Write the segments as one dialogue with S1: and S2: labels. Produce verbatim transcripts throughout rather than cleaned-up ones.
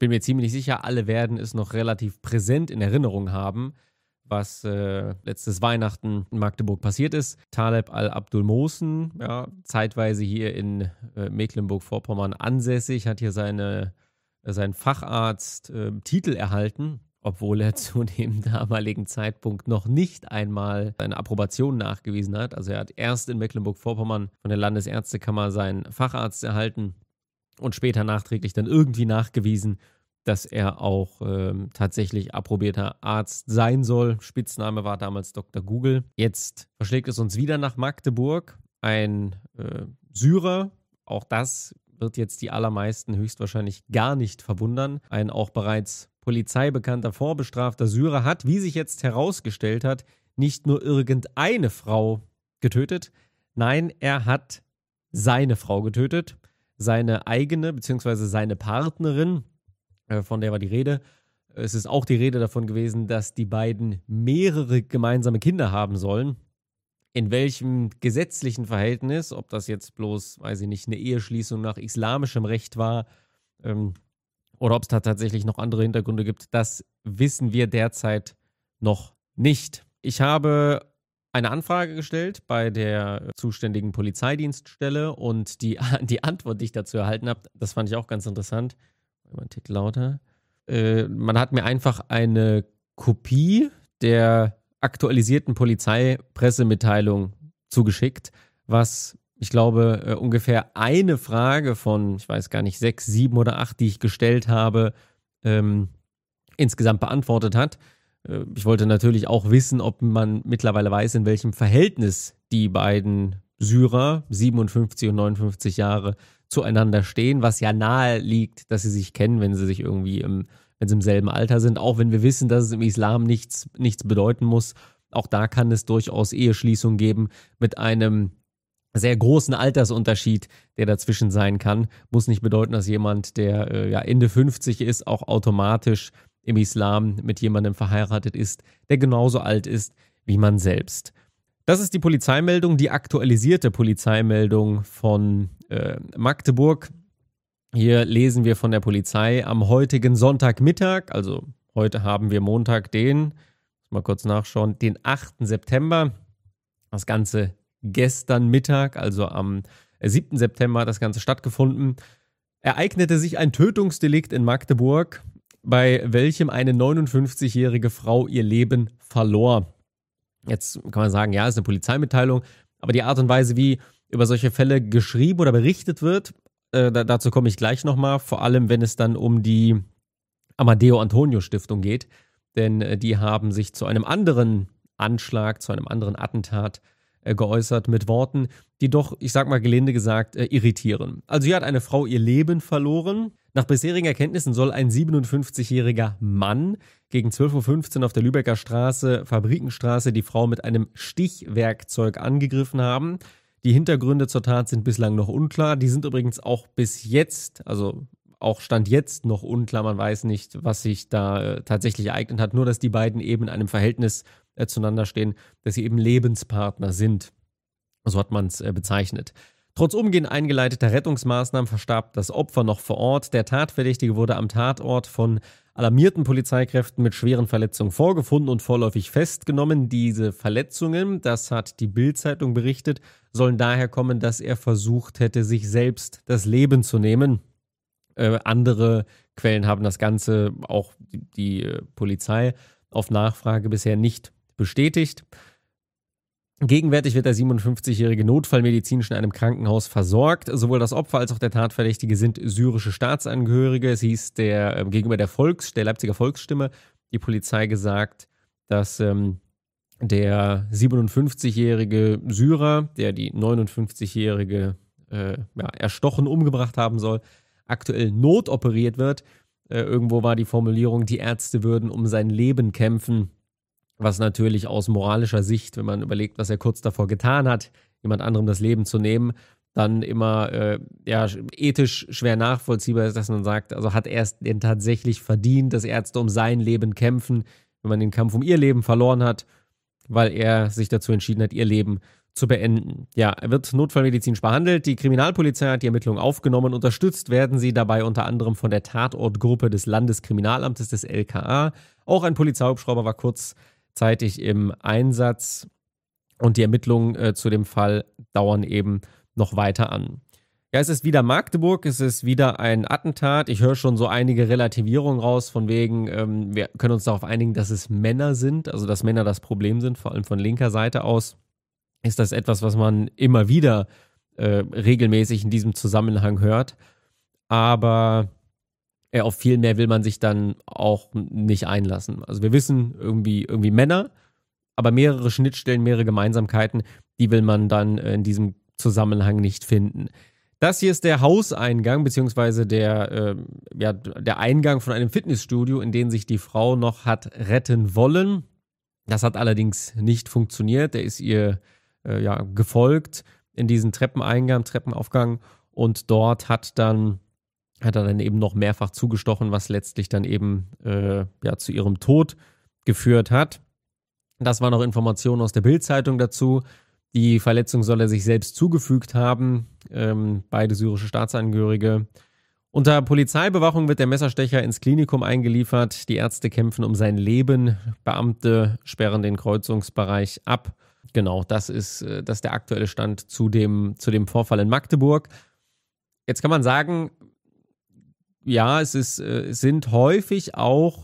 S1: bin mir ziemlich sicher, alle werden es noch relativ präsent in Erinnerung haben, was äh, letztes Weihnachten in Magdeburg passiert ist. Taleb al-Abdul Mohsen, ja, zeitweise hier in äh, Mecklenburg-Vorpommern ansässig, hat hier seine, äh, seinen Facharzt-Titel äh, erhalten, obwohl er zu dem damaligen Zeitpunkt noch nicht einmal seine Approbation nachgewiesen hat. Also er hat erst in Mecklenburg-Vorpommern von der Landesärztekammer seinen Facharzt erhalten und später nachträglich dann irgendwie nachgewiesen, dass er auch ähm, tatsächlich approbierter Arzt sein soll. Spitzname war damals Doktor Google. Jetzt verschlägt es uns wieder nach Magdeburg. Ein äh, Syrer, auch das wird jetzt die allermeisten höchstwahrscheinlich gar nicht verwundern. Ein auch bereits polizeibekannter vorbestrafter Syrer hat, wie sich jetzt herausgestellt hat, nicht nur irgendeine Frau getötet. Nein, er hat seine Frau getötet. Seine eigene bzw. seine Partnerin, äh, von der war die Rede. Es ist auch die Rede davon gewesen, dass die beiden mehrere gemeinsame Kinder haben sollen. In welchem gesetzlichen Verhältnis, ob das jetzt bloß, weiß ich nicht, eine Eheschließung nach islamischem Recht war ähm, oder ob es da tatsächlich noch andere Hintergründe gibt, das wissen wir derzeit noch nicht. Ich habe eine Anfrage gestellt bei der zuständigen Polizeidienststelle und die, die Antwort, die ich dazu erhalten habe, das fand ich auch ganz interessant. Mal einen Tick lauter. Äh, man hat mir einfach eine Kopie der aktualisierten Polizeipressemitteilung zugeschickt, was, ich glaube, äh, ungefähr eine Frage von, ich weiß gar nicht, sechs, sieben oder acht, die ich gestellt habe, ähm, insgesamt beantwortet hat. Ich wollte natürlich auch wissen, ob man mittlerweile weiß, in welchem Verhältnis die beiden Syrer, siebenundfünfzig und neunundfünfzig Jahre, zueinander stehen, was ja nahe liegt, dass sie sich kennen, wenn sie sich irgendwie im, wenn sie im selben Alter sind, auch wenn wir wissen, dass es im Islam nichts, nichts bedeuten muss. Auch da kann es durchaus Eheschließungen geben mit einem sehr großen Altersunterschied, der dazwischen sein kann. Muss nicht bedeuten, dass jemand, der äh, ja Ende fünfzig ist, auch automatisch im Islam mit jemandem verheiratet ist, der genauso alt ist wie man selbst. Das ist die Polizeimeldung, die aktualisierte Polizeimeldung von äh, Magdeburg. Hier lesen wir von der Polizei am heutigen Sonntagmittag, also heute haben wir Montag den, mal kurz nachschauen, den achten September. Das Ganze gestern Mittag, also am siebten September hat das Ganze stattgefunden. Ereignete sich ein Tötungsdelikt in Magdeburg, bei welchem eine neunundfünfzigjährige Frau ihr Leben verlor. Jetzt kann man sagen, ja, ist eine Polizeimitteilung, aber die Art und Weise, wie über solche Fälle geschrieben oder berichtet wird, äh, da, dazu komme ich gleich nochmal, vor allem wenn es dann um die Amadeo Antonio Stiftung geht, denn äh, die haben sich zu einem anderen Anschlag, zu einem anderen Attentat äh, geäußert mit Worten, die doch, ich sag mal gelinde gesagt, äh, irritieren. Also hier hat eine Frau ihr Leben verloren. Nach bisherigen Erkenntnissen soll ein siebenundfünfzigjähriger Mann gegen zwölf Uhr fünfzehn auf der Lübecker Straße, Fabrikenstraße, die Frau mit einem Stichwerkzeug angegriffen haben. Die Hintergründe zur Tat sind bislang noch unklar. Die sind übrigens auch bis jetzt, also auch Stand jetzt noch unklar. Man weiß nicht, was sich da äh, tatsächlich ereignet hat. Nur, dass die beiden eben in einem Verhältnis äh, zueinander stehen, dass sie eben Lebenspartner sind. So hat man es äh, bezeichnet. Trotz umgehend eingeleiteter Rettungsmaßnahmen verstarb das Opfer noch vor Ort. Der Tatverdächtige wurde am Tatort von alarmierten Polizeikräften mit schweren Verletzungen vorgefunden und vorläufig festgenommen. Diese Verletzungen, das hat die Bild-Zeitung berichtet, sollen daher kommen, dass er versucht hätte, sich selbst das Leben zu nehmen. Äh, andere Quellen haben das Ganze, auch die, die äh, Polizei, auf Nachfrage bisher nicht bestätigt. Gegenwärtig wird der siebenundfünfzigjährige notfallmedizinisch in einem Krankenhaus versorgt. Sowohl das Opfer als auch der Tatverdächtige sind syrische Staatsangehörige. Es hieß der, äh, gegenüber der, Volks-, der Leipziger Volksstimme die Polizei gesagt, dass ähm, der siebenundfünfzigjährige Syrer, der die neunundfünfzigjährige äh, ja, erstochen umgebracht haben soll, aktuell notoperiert wird. Äh, irgendwo war die Formulierung, die Ärzte würden um sein Leben kämpfen. Was natürlich aus moralischer Sicht, wenn man überlegt, was er kurz davor getan hat, jemand anderem das Leben zu nehmen, dann immer äh, ja, ethisch schwer nachvollziehbar ist, dass man sagt, also hat er es denn tatsächlich verdient, dass Ärzte um sein Leben kämpfen, wenn man den Kampf um ihr Leben verloren hat, weil er sich dazu entschieden hat, ihr Leben zu beenden. Ja, er wird notfallmedizinisch behandelt. Die Kriminalpolizei hat die Ermittlungen aufgenommen. Unterstützt werden sie dabei unter anderem von der Tatortgruppe des Landeskriminalamtes des L K A. Auch ein Polizeihubschrauber war kurzzeitig im Einsatz und die Ermittlungen äh, zu dem Fall dauern eben noch weiter an. Ja, es ist wieder Magdeburg, es ist wieder ein Attentat. Ich höre schon so einige Relativierungen raus, von wegen, ähm, wir können uns darauf einigen, dass es Männer sind, also dass Männer das Problem sind, vor allem von linker Seite aus. Ist das etwas, was man immer wieder äh, regelmäßig in diesem Zusammenhang hört. Aber äh, auf viel mehr will man sich dann auch nicht einlassen. Also wir wissen irgendwie, irgendwie Männer, aber mehrere Schnittstellen, mehrere Gemeinsamkeiten, die will man dann äh, in diesem Zusammenhang nicht finden. Das hier ist der Hauseingang, beziehungsweise der, äh, ja, der Eingang von einem Fitnessstudio, in den sich die Frau noch hat retten wollen. Das hat allerdings nicht funktioniert. Der ist ihr äh, ja, gefolgt in diesen Treppeneingang, Treppenaufgang und dort hat dann hat er dann eben noch mehrfach zugestochen, was letztlich dann eben äh, ja, zu ihrem Tod geführt hat. Das waren noch Informationen aus der Bild-Zeitung dazu. Die Verletzung soll er sich selbst zugefügt haben, ähm, beide syrische Staatsangehörige. Unter Polizeibewachung wird der Messerstecher ins Klinikum eingeliefert. Die Ärzte kämpfen um sein Leben. Beamte sperren den Kreuzungsbereich ab. Genau, das ist, das ist der aktuelle Stand zu dem, zu dem Vorfall in Magdeburg. Jetzt kann man sagen, ja, es, ist, es sind häufig auch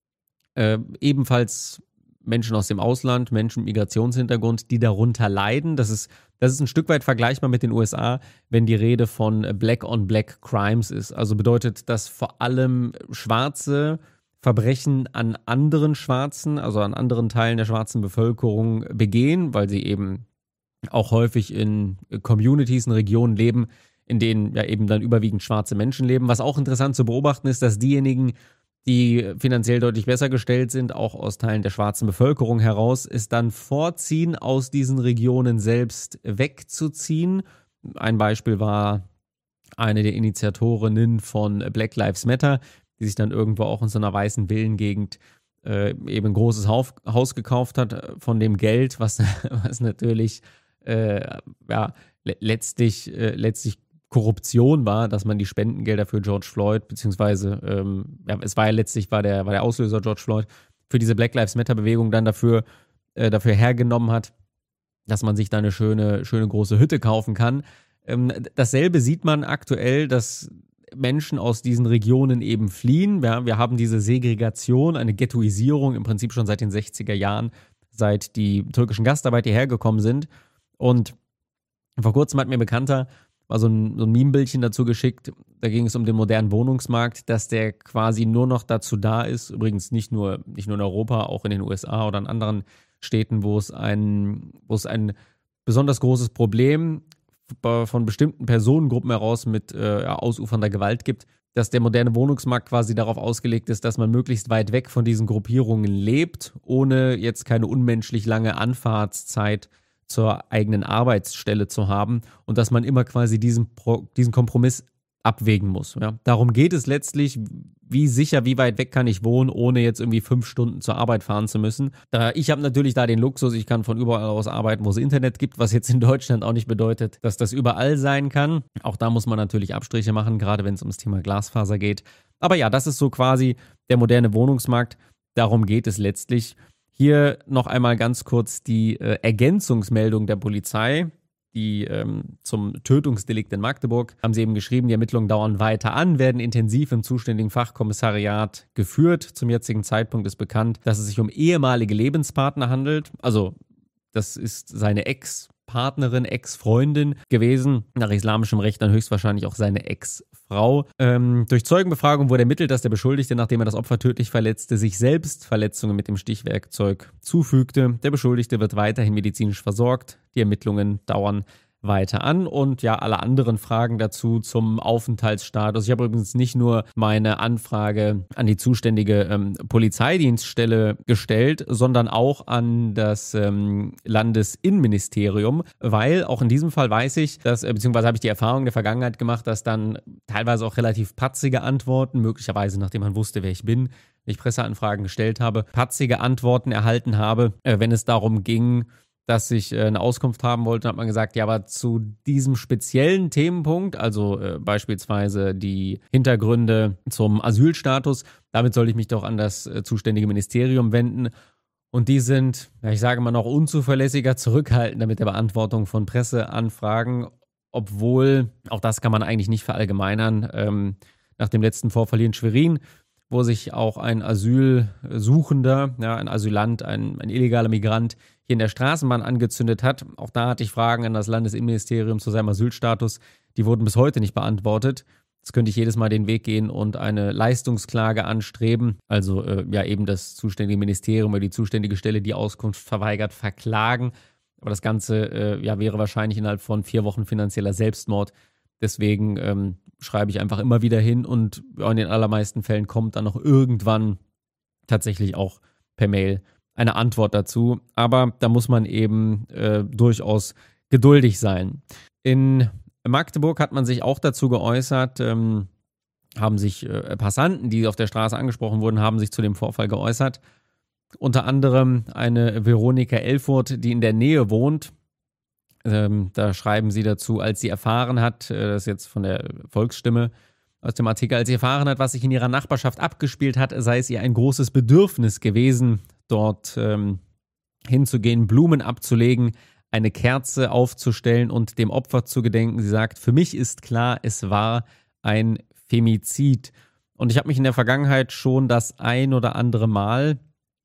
S1: äh, ebenfalls Menschen aus dem Ausland, Menschen mit Migrationshintergrund, die darunter leiden. Das ist, das ist ein Stück weit vergleichbar mit den U S A, wenn die Rede von Black-on-Black Crimes ist. Also bedeutet, dass vor allem Schwarze Verbrechen an anderen Schwarzen, also an anderen Teilen der schwarzen Bevölkerung begehen, weil sie eben auch häufig in Communities, in Regionen leben, in denen ja eben dann überwiegend schwarze Menschen leben. Was auch interessant zu beobachten ist, dass diejenigen, die finanziell deutlich besser gestellt sind, auch aus Teilen der schwarzen Bevölkerung heraus, es dann vorziehen, aus diesen Regionen selbst wegzuziehen. Ein Beispiel war eine der Initiatorinnen von Black Lives Matter, die sich dann irgendwo auch in so einer weißen Villengegend äh, eben ein großes Haus, Haus gekauft hat von dem Geld, was, was natürlich äh, ja, le- letztlich, äh, letztlich Korruption war, dass man die Spendengelder für George Floyd, beziehungsweise ähm, ja, es war ja letztlich war der, war der Auslöser George Floyd, für diese Black Lives Matter Bewegung dann dafür, äh, dafür hergenommen hat, dass man sich da eine schöne, schöne große Hütte kaufen kann. Ähm, dasselbe sieht man aktuell, dass Menschen aus diesen Regionen eben fliehen. Wir, wir haben diese Segregation, eine Ghettoisierung im Prinzip schon seit den sechziger Jahren, seit die türkischen Gastarbeiter hierher gekommen sind. Und vor kurzem hat mir ein Bekannter mal so ein, so ein Meme-Bildchen dazu geschickt, da ging es um den modernen Wohnungsmarkt, dass der quasi nur noch dazu da ist, übrigens nicht nur, nicht nur in Europa, auch in den U S A oder in anderen Städten, wo es ein, wo es ein besonders großes Problem von bestimmten Personengruppen heraus mit äh, ausufernder Gewalt gibt, dass der moderne Wohnungsmarkt quasi darauf ausgelegt ist, dass man möglichst weit weg von diesen Gruppierungen lebt, ohne jetzt keine unmenschlich lange Anfahrtszeit zur eigenen Arbeitsstelle zu haben und dass man immer quasi diesen, Pro- diesen Kompromiss abwägen muss. Ja? Darum geht es letztlich, wie sicher, wie weit weg kann ich wohnen, ohne jetzt irgendwie fünf Stunden zur Arbeit fahren zu müssen. Da, ich habe natürlich da den Luxus, ich kann von überall aus arbeiten, wo es Internet gibt, was jetzt in Deutschland auch nicht bedeutet, dass das überall sein kann. Auch da muss man natürlich Abstriche machen, gerade wenn es ums Thema Glasfaser geht. Aber ja, das ist so quasi der moderne Wohnungsmarkt. Darum geht es letztlich. Hier noch einmal ganz kurz die äh, Ergänzungsmeldung der Polizei, die ähm, zum Tötungsdelikt in Magdeburg, haben sie eben geschrieben, die Ermittlungen dauern weiter an, werden intensiv im zuständigen Fachkommissariat geführt. Zum jetzigen Zeitpunkt ist bekannt, dass es sich um ehemalige Lebenspartner handelt. Also das ist seine Ex-Partnerin, Ex-Freundin gewesen. Nach islamischem Recht dann höchstwahrscheinlich auch seine Ex-Frau. Ähm, durch Zeugenbefragung wurde ermittelt, dass der Beschuldigte, nachdem er das Opfer tödlich verletzte, sich selbst Verletzungen mit dem Stichwerkzeug zufügte. Der Beschuldigte wird weiterhin medizinisch versorgt. Die Ermittlungen dauern weiter an und ja, alle anderen Fragen dazu zum Aufenthaltsstatus. Ich habe übrigens nicht nur meine Anfrage an die zuständige ähm, Polizeidienststelle gestellt, sondern auch an das ähm, Landesinnenministerium, weil auch in diesem Fall weiß ich, dass, äh, beziehungsweise habe ich die Erfahrung in der Vergangenheit gemacht, dass dann teilweise auch relativ patzige Antworten, möglicherweise nachdem man wusste, wer ich bin, wenn ich Presseanfragen gestellt habe, patzige Antworten erhalten habe, äh, wenn es darum ging, dass ich äh, eine Auskunft haben wollte. Dann hat man gesagt, ja, aber zu diesem speziellen Themenpunkt, also äh, beispielsweise die Hintergründe zum Asylstatus, damit soll ich mich doch an das äh, zuständige Ministerium wenden. Und die sind, ja, ich sage mal, noch unzuverlässiger, zurückhaltender mit der Beantwortung von Presseanfragen, obwohl, auch das kann man eigentlich nicht verallgemeinern, ähm, nach dem letzten Vorfall hier in Schwerin, wo sich auch ein Asylsuchender, ja, ein Asylant, ein, ein illegaler Migrant hier in der Straßenbahn angezündet hat. Auch da hatte ich Fragen an das Landesinnenministerium zu seinem Asylstatus. Die wurden bis heute nicht beantwortet. Jetzt könnte ich jedes Mal den Weg gehen und eine Leistungsklage anstreben. Also äh, ja eben das zuständige Ministerium oder die zuständige Stelle, die Auskunft verweigert, verklagen. Aber das Ganze äh, ja, wäre wahrscheinlich innerhalb von vier Wochen finanzieller Selbstmord. Deswegen ähm, schreibe ich einfach immer wieder hin und ja, in den allermeisten Fällen kommt dann noch irgendwann tatsächlich auch per Mail eine Antwort dazu. Aber da muss man eben äh, durchaus geduldig sein. In Magdeburg hat man sich auch dazu geäußert, ähm, haben sich äh, Passanten, die auf der Straße angesprochen wurden, haben sich zu dem Vorfall geäußert. Unter anderem eine Veronika Elfurt, die in der Nähe wohnt. Ähm, da schreiben sie dazu, als sie erfahren hat, äh, das ist jetzt von der Volksstimme aus dem Artikel, als sie erfahren hat, was sich in ihrer Nachbarschaft abgespielt hat, sei es ihr ein großes Bedürfnis gewesen, dort ähm, hinzugehen, Blumen abzulegen, eine Kerze aufzustellen und dem Opfer zu gedenken. Sie sagt, für mich ist klar, es war ein Femizid. Und ich habe mich in der Vergangenheit schon das ein oder andere Mal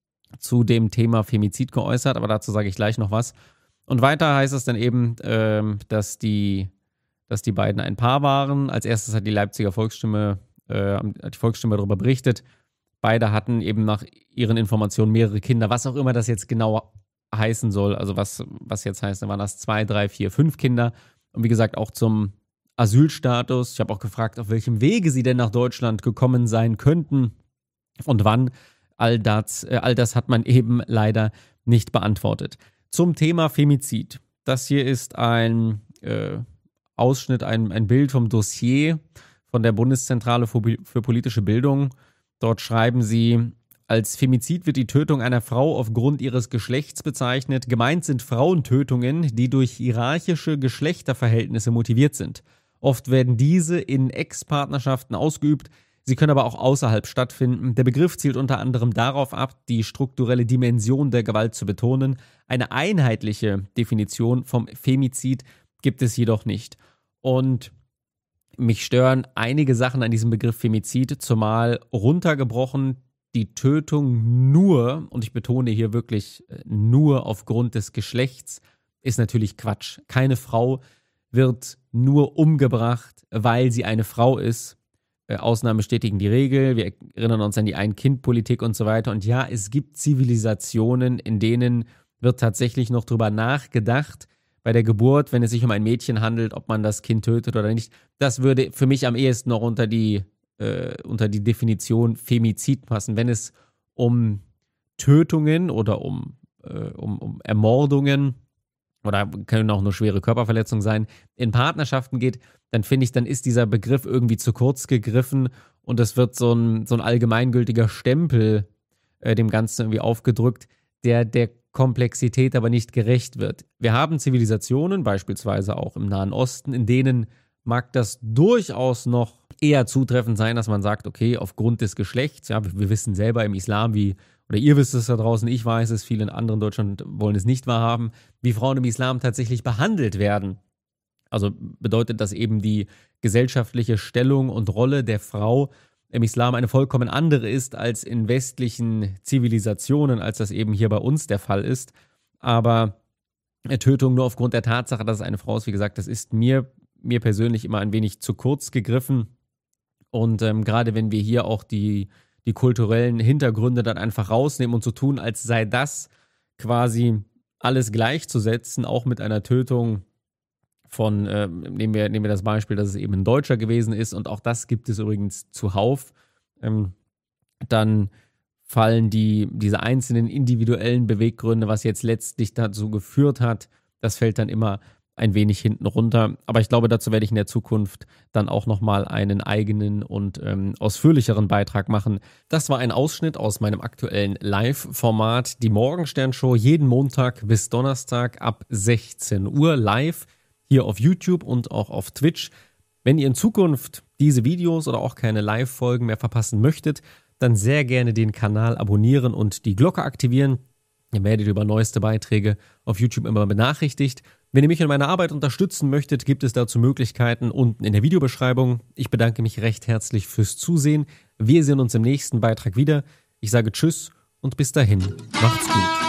S1: zu dem Thema Femizid geäußert, aber dazu sage ich gleich noch was. Und weiter heißt es dann eben, ähm, dass, die, dass die beiden ein Paar waren. Als erstes hat die Leipziger Volksstimme, äh, hat die Volksstimme darüber berichtet. Beide hatten eben nach ihren Informationen mehrere Kinder, was auch immer das jetzt genau heißen soll. Also was, was jetzt heißt, dann waren das zwei, drei, vier, fünf Kinder. Und wie gesagt, auch zum Asylstatus. Ich habe auch gefragt, auf welchem Wege sie denn nach Deutschland gekommen sein könnten und wann. All das, äh, all das hat man eben leider nicht beantwortet. Zum Thema Femizid. Das hier ist ein äh, Ausschnitt, ein, ein Bild vom Dossier von der Bundeszentrale für, für politische Bildung. Dort schreiben sie, als Femizid wird die Tötung einer Frau aufgrund ihres Geschlechts bezeichnet. Gemeint sind Frauentötungen, die durch hierarchische Geschlechterverhältnisse motiviert sind. Oft werden diese in Ex-Partnerschaften ausgeübt, sie können aber auch außerhalb stattfinden. Der Begriff zielt unter anderem darauf ab, die strukturelle Dimension der Gewalt zu betonen. Eine einheitliche Definition vom Femizid gibt es jedoch nicht. Und mich stören einige Sachen an diesem Begriff Femizid, zumal runtergebrochen die Tötung nur, und ich betone hier wirklich nur aufgrund des Geschlechts, ist natürlich Quatsch. Keine Frau wird nur umgebracht, weil sie eine Frau ist. Ausnahmen bestätigen die Regel. Wir erinnern uns an die Ein-Kind-Politik und so weiter. Und ja, es gibt Zivilisationen, in denen wird tatsächlich noch drüber nachgedacht, bei der Geburt, wenn es sich um ein Mädchen handelt, ob man das Kind tötet oder nicht. Das würde für mich am ehesten noch unter die, äh, unter die Definition Femizid passen. Wenn es um Tötungen oder um, äh, um, um Ermordungen oder können auch nur schwere Körperverletzungen sein, in Partnerschaften geht, dann finde ich, dann ist dieser Begriff irgendwie zu kurz gegriffen und es wird so ein, so ein allgemeingültiger Stempel äh, dem Ganzen irgendwie aufgedrückt, der der Komplexität aber nicht gerecht wird. Wir haben Zivilisationen, beispielsweise auch im Nahen Osten, in denen mag das durchaus noch eher zutreffend sein, dass man sagt, okay, aufgrund des Geschlechts, ja, wir wissen selber im Islam, wie, oder ihr wisst es da draußen, ich weiß es, viele in anderen Deutschland wollen es nicht wahrhaben, wie Frauen im Islam tatsächlich behandelt werden. Also bedeutet das eben die gesellschaftliche Stellung und Rolle der Frau im Islam eine vollkommen andere ist als in westlichen Zivilisationen, als das eben hier bei uns der Fall ist. Aber Tötung nur aufgrund der Tatsache, dass es eine Frau ist, wie gesagt, das ist mir, mir persönlich immer ein wenig zu kurz gegriffen. Und ähm, gerade wenn wir hier auch die, die kulturellen Hintergründe dann einfach rausnehmen und so tun, als sei das quasi alles gleichzusetzen, auch mit einer Tötung von, äh, nehmen wir, nehmen wir das Beispiel, dass es eben ein Deutscher gewesen ist und auch das gibt es übrigens zuhauf, ähm, dann fallen die, diese einzelnen individuellen Beweggründe, was jetzt letztlich dazu geführt hat, das fällt dann immer ein wenig hinten runter. Aber ich glaube, dazu werde ich in der Zukunft dann auch nochmal einen eigenen und ähm, ausführlicheren Beitrag machen. Das war ein Ausschnitt aus meinem aktuellen Live-Format, die Morgenstern-Show, jeden Montag bis Donnerstag ab sechzehn Uhr live hier auf YouTube und auch auf Twitch. Wenn ihr in Zukunft diese Videos oder auch keine Live-Folgen mehr verpassen möchtet, dann sehr gerne den Kanal abonnieren und die Glocke aktivieren. Ihr werdet über neueste Beiträge auf YouTube immer benachrichtigt. Wenn ihr mich in meiner Arbeit unterstützen möchtet, gibt es dazu Möglichkeiten unten in der Videobeschreibung. Ich bedanke mich recht herzlich fürs Zusehen. Wir sehen uns im nächsten Beitrag wieder. Ich sage Tschüss und bis dahin. Macht's gut.